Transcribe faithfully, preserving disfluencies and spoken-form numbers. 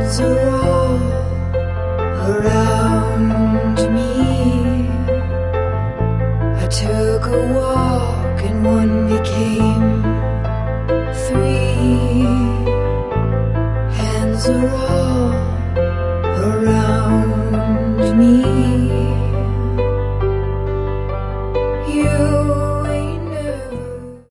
walls are all around me. I took a walk and one became